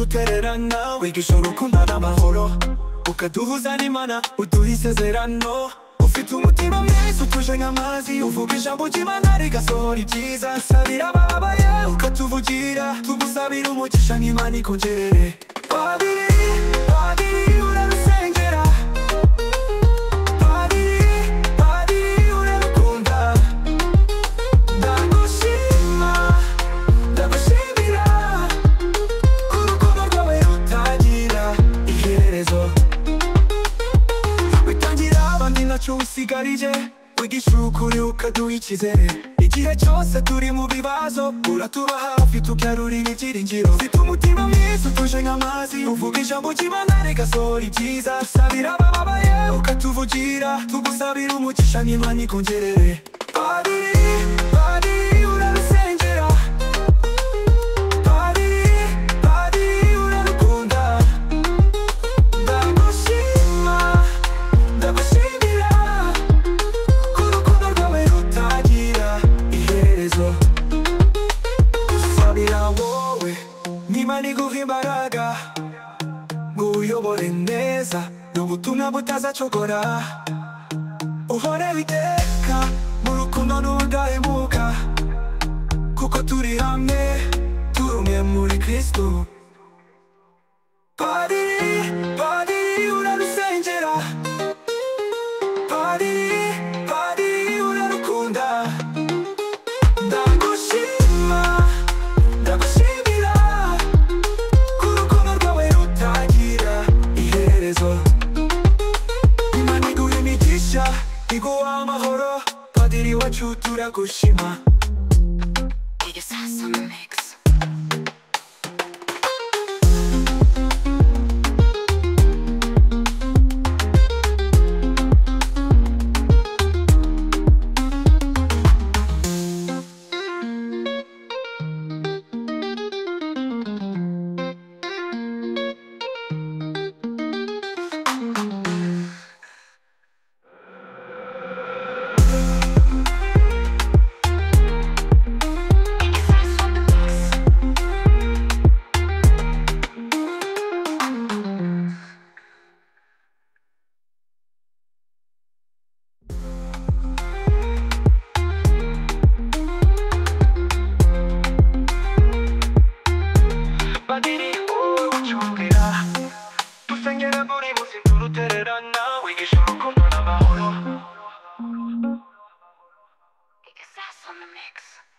ntudutererana, wigisha urukundo n'amahoro, ukaduhuza n'Imana, uduha isezerano. Ufite umutima mwiza utuje nk'amazi, uvuga ijambo ry'Imana rigasohora ibyiza. Sabira abababaye ukatuvugira, tugusabira umugisha n'Imana ikongerere. Padiri, Padiri urarusengera, Padiri, Padiri urarukunda. Ndagushima, ndagushimira, urukundo rwawe rutagira iherezo. Witangira abandi ntacyo usigarije, wigisha ukuri ukaduha icyizere. Igihe cyose turi mu bibazo, uratuba hafi tugarura ibyiringiro. Ufite umutima mwiza utuje nk'amazi, uvuga ijambo ry'Imana rigasohora ibyiza. Sabira abababaye ukatuvugira, tugusabira umugisha n'Imana ikongerere. Padiri, Padiri urarusengera, Padiri, Padiri urarukunda. Ndagushima, ndagushimira, urukundo rwawe rutagira iherezo. Sabira wowe n'Imana iguha imbaraga, ngo uyobore neza n'ubutumwa butazacogora. Uhore witeka mu rukundo n'ubudahemuka, kuko turi hamwe, turi umwe muri Kristo. Padiri, Padiri urarusengera, Padiri, Padiri urarukunda. Ndagushima, ndagushimira, urukundo rwawe rutagira iherezo. Imana iguha imigisha, iguha amahoro, Padiri wacu turagushima. Padiri urucungira, dusengera buri munsi ntudutererana, wigisha urukundo n'amahoro. Success on the mix.